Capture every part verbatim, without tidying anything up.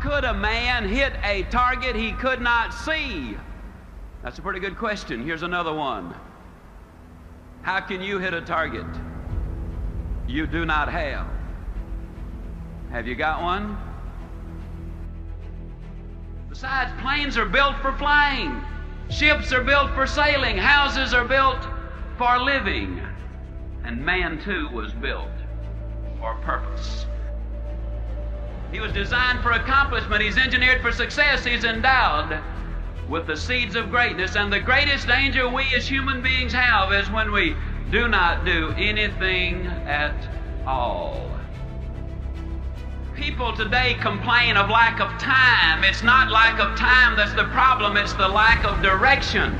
could a man hit a target he could not see? That's a pretty good question. Here's another one. How can you hit a target you do not have? Have you got one? Besides, planes are built for flying. Ships are built for sailing. Houses are built for living. And man, too, was built for purpose. He was designed for accomplishment. He's engineered for success. He's endowed with the seeds of greatness. And the greatest danger we as human beings have is when we do not do anything at all. People today complain of lack of time. It's not lack of time that's the problem, it's the lack of direction.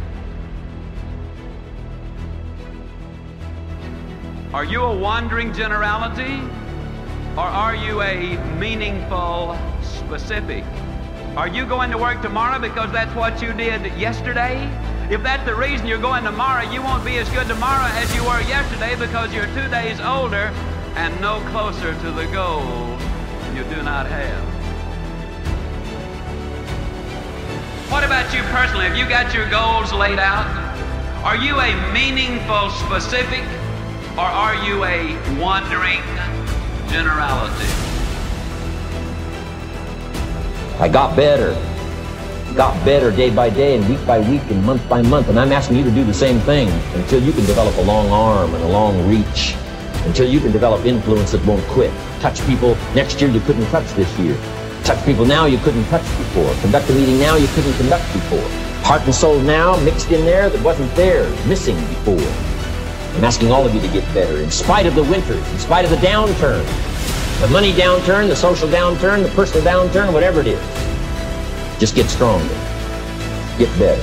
Are you a wandering generality, or are you a meaningful specific? Are you going to work tomorrow because that's what you did yesterday? If that's the reason you're going tomorrow, you won't be as good tomorrow as you were yesterday because you're two days older and no closer to the goal you do not have. What about you personally? Have you got your goals laid out? Are you a meaningful specific, or are you a wandering generality? I got better, got better day by day and week by week and month by month, and I'm asking you to do the same thing until you can develop a long arm and a long reach, until you can develop influence that won't quit. Touch people next year you couldn't touch this year. Touch people now you couldn't touch before. Conduct a meeting now you couldn't conduct before. Heart and soul now mixed in there that wasn't there, missing before. I'm asking all of you to get better in spite of the winters, in spite of the downturn. The money downturn, the social downturn, the personal downturn, whatever it is. Just get stronger. Get better.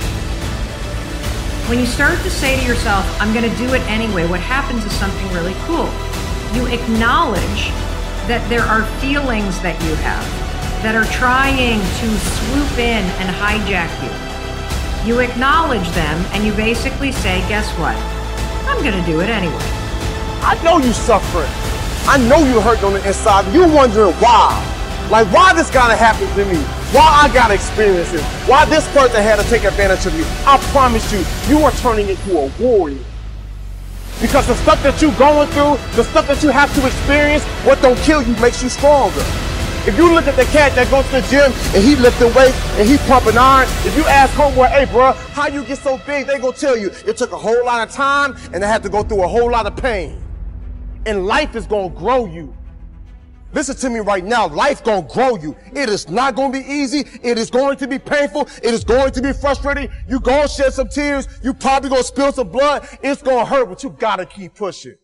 When you start to say to yourself, I'm going to do it anyway, what happens is something really cool. You acknowledge that there are feelings that you have that are trying to swoop in and hijack you. You acknowledge them and you basically say, guess what? I'm going to do it anyway. I know you suffering. I know you hurt on the inside. You're wondering why. Like, why this gotta happen to me? Why I gotta experience it? Why this person had to take advantage of you? I promise you, you are turning into a warrior. Because the stuff that you're going through, the stuff that you have to experience, what don't kill you makes you stronger. If you look at the cat that goes to the gym and he lifting weights and he pumping iron, if you ask homeboy, hey bro, how you get so big, they gonna tell you it took a whole lot of time and they had to go through a whole lot of pain. And life is gonna grow you. Listen to me right now, life gonna grow you. It is not gonna be easy. It is going to be painful. It is going to be frustrating. You gonna shed some tears. You probably gonna spill some blood. It's gonna hurt, but you gotta keep pushing.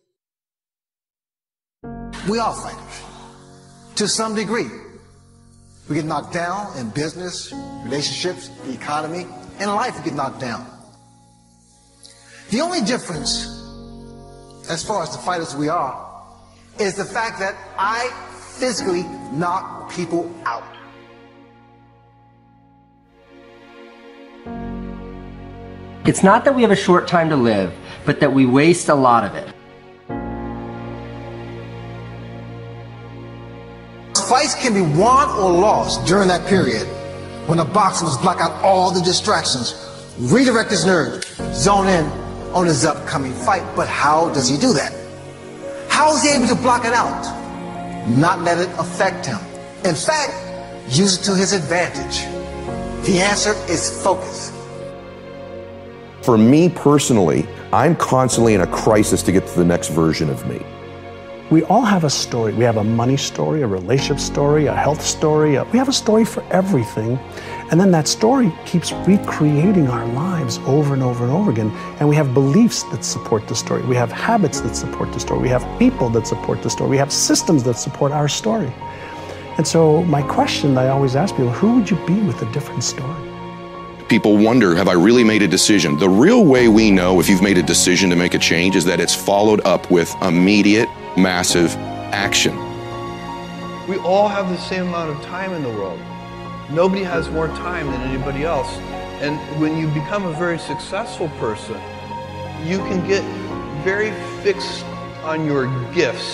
We are fighters, to some degree. We get knocked down in business, relationships, the economy, and life we get knocked down. The only difference, as far as the fighters we are, is the fact that I physically knock people out. It's not that we have a short time to live, but that we waste a lot of it. Fights can be won or lost during that period when a boxer must block out all the distractions, redirect his nerves, zone in on his upcoming fight. But how does he do that? How is he able to block it out? Not let it affect him. In fact, use it to his advantage. The answer is focus. For me personally, I'm constantly in a crisis to get to the next version of me. We all have a story. We have a money story, a relationship story, a health story. A, we have a story for everything. And then that story keeps recreating our lives over and over and over again. And we have beliefs that support the story. We have habits that support the story. We have people that support the story. We have systems that support our story. And so my question that I always ask people, who would you be with a different story? People wonder, have I really made a decision? The real way we know if you've made a decision to make a change is that it's followed up with immediate, massive action. We all have the same amount of time in the world. Nobody has more time than anybody else. And when you become a very successful person, you can get very fixed on your gifts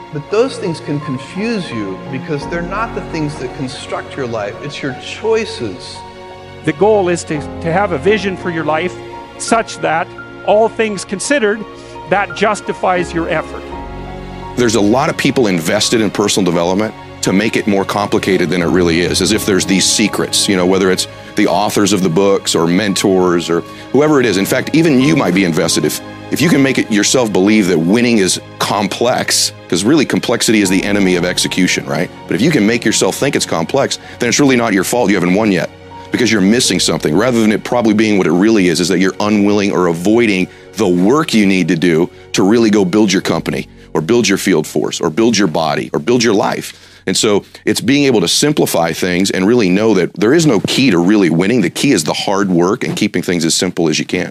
But those things can confuse you because they're not the things that construct your life. It's your choices. The goal is to, to have a vision for your life such that, all things considered, that justifies your effort. There's a lot of people invested in personal development to make it more complicated than it really is, as if there's these secrets, you know, whether it's the authors of the books or mentors or whoever it is. In fact, even you might be invested if, if you can make it yourself believe that winning is complex, because really complexity is the enemy of execution, right? But if you can make yourself think it's complex, then it's really not your fault you haven't won yet, because you're missing something, rather than it probably being what it really is, is that you're unwilling or avoiding the work you need to do to really go build your company or build your field force or build your body or build your life. And so it's being able to simplify things and really know that there is no key to really winning. The key is the hard work and keeping things as simple as you can.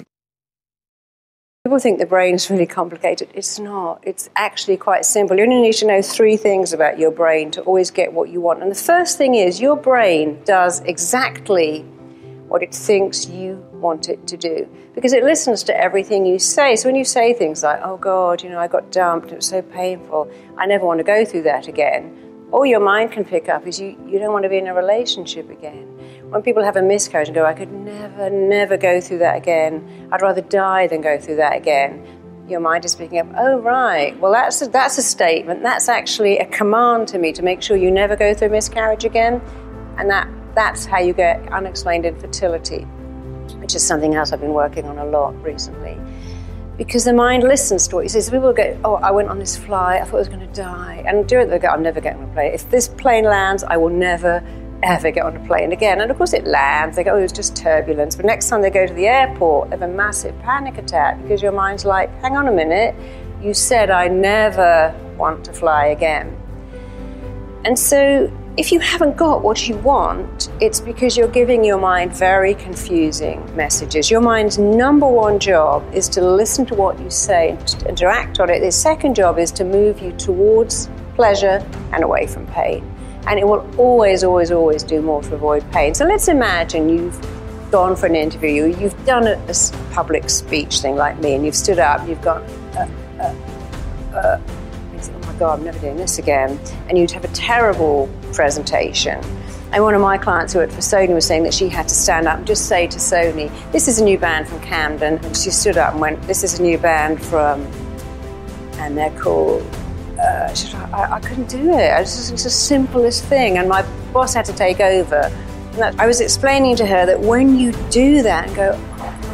People think the brain's really complicated. It's not. It's actually quite simple. You only need to know three things about your brain to always get what you want. And the first thing is your brain does exactly what it thinks you want it to do, because it listens to everything you say. So when you say things like, oh God, you know, I got dumped, it was so painful, I never want to go through that again, all your mind can pick up is you, you don't want to be in a relationship again. When people have a miscarriage and go, I could never, never go through that again, I'd rather die than go through that again, your mind is picking up, oh right, well that's a, that's a statement, that's actually a command to me to make sure you never go through a miscarriage again. And that that's how you get unexplained infertility, which is something else I've been working on a lot recently. Because the mind listens to what you say. So people go, oh, I went on this flight, I thought I was going to die. And do it, they go, I'm never getting on a plane. If this plane lands, I will never, ever get on a plane again. And of course it lands, they go, oh, it was just turbulence. But next time they go to the airport, they have a massive panic attack because your mind's like, hang on a minute, you said I never want to fly again. And so if you haven't got what you want, it's because you're giving your mind very confusing messages. Your mind's number one job is to listen to what you say and to act on it. Its second job is to move you towards pleasure and away from pain. And it will always, always, always do more to avoid pain. So let's imagine you've gone for an interview, you've done a, a public speech thing like me, and you've stood up, you've gone, uh, uh, uh, oh my God, I'm never doing this again. And you'd have a terrible presentation. And one of my clients who worked for Sony was saying that she had to stand up and just say to Sony, this is a new band from Camden. And she stood up and went, this is a new band from, and they're called, uh, she said, I, I couldn't do it. It's just the simplest thing. And my boss had to take over. And that, I was explaining to her that when you do that and go,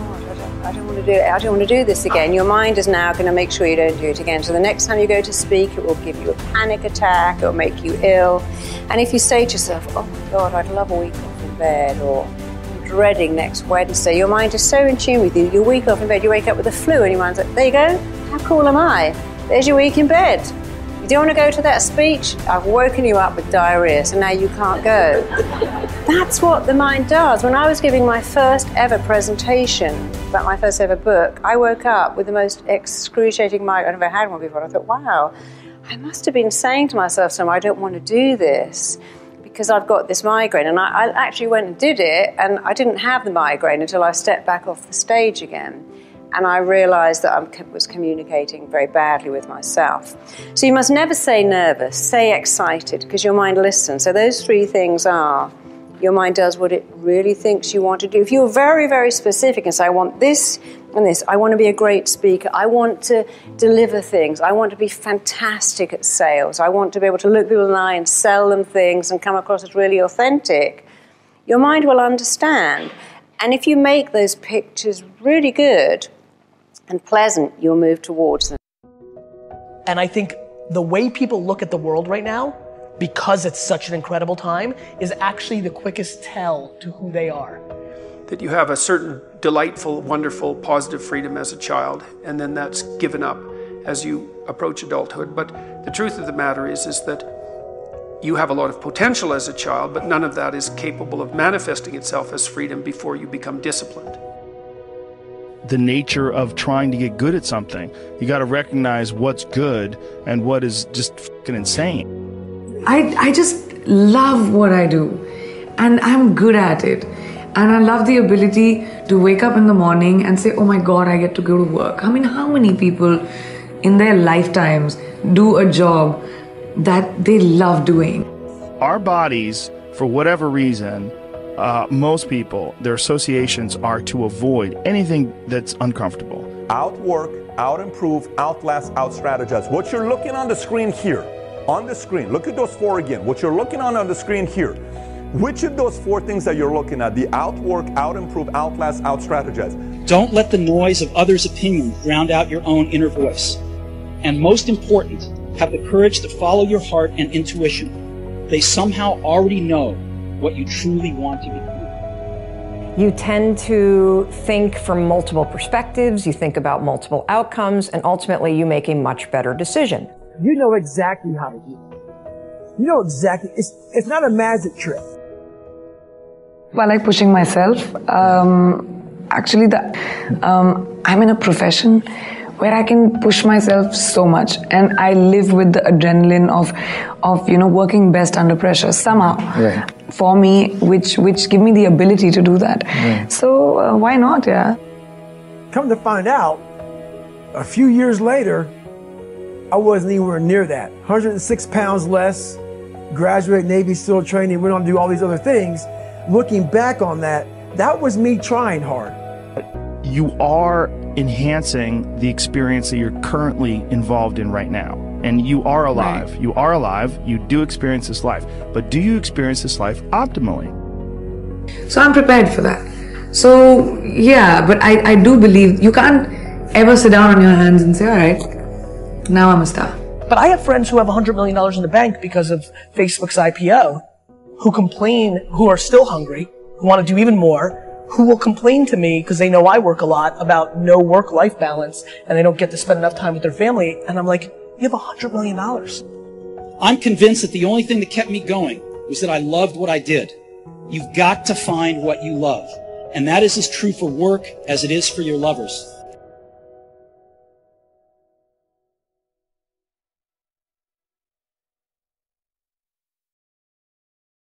I don't want to do it. I don't want to do this again. Your mind is now going to make sure you don't do it again. So the next time you go to speak, it will give you a panic attack. It will make you ill. And if you say to yourself, oh my God, I'd love a week off in bed, or I'm dreading next Wednesday, your mind is so in tune with you. Your week off in bed, you wake up with the flu, and your mind's like, there you go. How cool am I? There's your week in bed. You don't want to go to that speech? I've woken you up with diarrhea, so now you can't go. That's what the mind does. When I was giving my first ever presentation about my first ever book, I woke up with the most excruciating migraine I've ever had one before. I thought, wow, I must have been saying to myself somewhere, I don't want to do this because I've got this migraine. And I, I actually went and did it, and I didn't have the migraine until I stepped back off the stage again. And I realised that I was communicating very badly with myself. So you must never say nervous, say excited, because your mind listens. So those three things are, your mind does what it really thinks you want to do. If you're very, very specific and say, I want this and this, I want to be a great speaker, I want to deliver things, I want to be fantastic at sales, I want to be able to look people in the eye and sell them things and come across as really authentic, your mind will understand. And if you make those pictures really good and pleasant, you'll move towards them. And I think the way people look at the world right now, because it's such an incredible time, is actually the quickest tell to who they are. That you have a certain delightful, wonderful, positive freedom as a child, and then that's given up as you approach adulthood. But the truth of the matter is, is that you have a lot of potential as a child, but none of that is capable of manifesting itself as freedom before you become disciplined. The nature of trying to get good at something. You got to recognize what's good and what is just fucking insane. I, I just love what I do, and I'm good at it. And I love the ability to wake up in the morning and say, oh my God, I get to go to work. I mean, how many people in their lifetimes do a job that they love doing. Our bodies, for whatever reason, uh, most people, their associations are to avoid anything that's uncomfortable. Outwork, out-improve, outlast, out-strategize. What you're looking on the screen here, on the screen, look at those four again. What you're looking on on the screen here, which of those four things that you're looking at, the outwork, out-improve, outlast, out-strategize? Don't let the noise of others' opinions drown out your own inner voice. And most important, have the courage to follow your heart and intuition. They somehow already know what you truly want to become. You tend to think from multiple perspectives, you think about multiple outcomes, and ultimately you make a much better decision. You know exactly how to do it. You know exactly, it's, it's not a magic trick. I like pushing myself. Um, actually, the, um, I'm in a profession where I can push myself so much, and I live with the adrenaline of, of you know, working best under pressure somehow. Right. For me, which which give me the ability to do that. Right. So uh, why not? Yeah. Come to find out, a few years later, I wasn't anywhere near that. one hundred six pounds less, graduate Navy SEAL training, went on to do all these other things. Looking back on that, that was me trying hard. You are enhancing the experience that you're currently involved in right now. And you are alive. Right. You are alive. You do experience this life. But do you experience this life optimally? So I'm prepared for that. So yeah, but I, I do believe you can't ever sit down on your hands and say, all right, now I'm a star. But I have friends who have one hundred million dollars in the bank because of Facebook's I P O, who complain, who are still hungry, who want to do even more, who will complain to me because they know I work a lot about no work-life balance and they don't get to spend enough time with their family. And I'm like, you have one hundred million dollars. I'm convinced that the only thing that kept me going was that I loved what I did. You've got to find what you love. And that is as true for work as it is for your lovers.